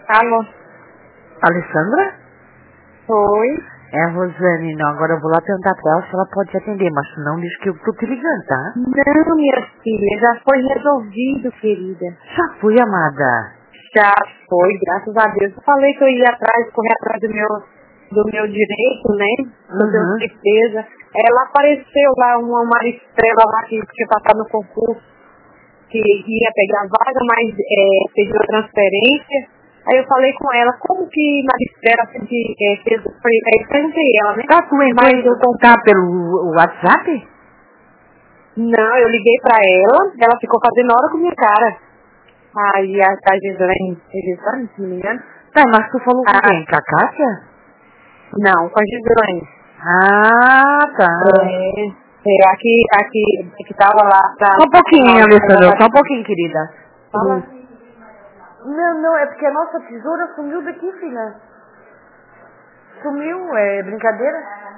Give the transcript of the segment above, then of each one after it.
Alô? Alessandra? Oi? É a Rosane, não. Agora eu vou lá perguntar pra ela se ela pode te atender, mas se não, diz que eu tô te ligando, tá? Não, minha filha, já foi resolvido, querida. Já fui, amada. Já foi, graças a Deus. Eu falei que eu ia atrás, correr atrás do meu direito, né? Eu tenho certeza. Ela apareceu lá, uma estrela lá que tinha passado no concurso, que ia pegar a vaga, mas pediu a transferência. Aí eu falei com ela, como que Maristela fez o free? Aí eu perguntei ela, né? Tá, tu entrou em contato pelo WhatsApp? Não, eu liguei pra ela ficou fazendo hora com minha cara. Aí a Gislaine, se não me engano. Tá, mas tu falou com quem? Com a Cássia? Não, com a Gislaine. Ah, tá. Aqui que tava lá. Só um pouquinho, Alessandra, só um pouquinho, querida. Fala. Não, é porque a nossa tesoura sumiu daqui, filha. Sumiu, é brincadeira?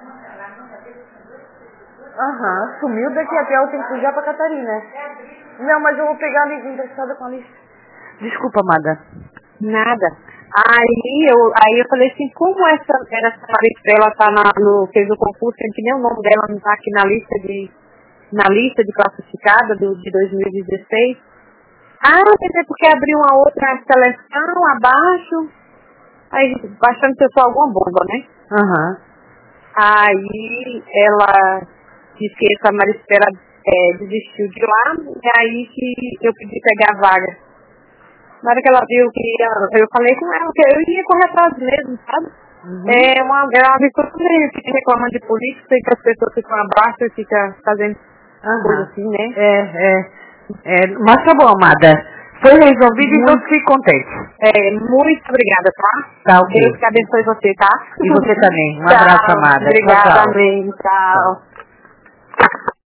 Aham, sumiu daqui, até eu tenho que ligar pra Catarina. Não, mas eu vou pegar a lista emprestada com a lista. Desculpa, amada. Nada. Aí eu falei assim, como essa Maristela tá fez o concurso, que nem o nome dela não tá aqui na lista de classificada de 2016. Mas é porque abriu uma outra seleção abaixo, aí baixando que eu sou alguma bomba, né? Aham. Aí ela disse que essa Maristela desistiu de lá, e aí que eu pedi pegar a vaga. Na hora que ela viu que eu falei com ela que eu ia correr atrás mesmo, sabe? Uhum. É uma pessoa que fica reclamando de política e que as pessoas ficam abaixo e ficam fazendo coisa assim, né? Mas tá bom, amada. Foi resolvido, então fique contente. Muito obrigada, tá? Tá, ok. Deus que abençoe você, tá? E você também. Um abraço, amada. Obrigada, Tchau, tchau. amém. Tchau.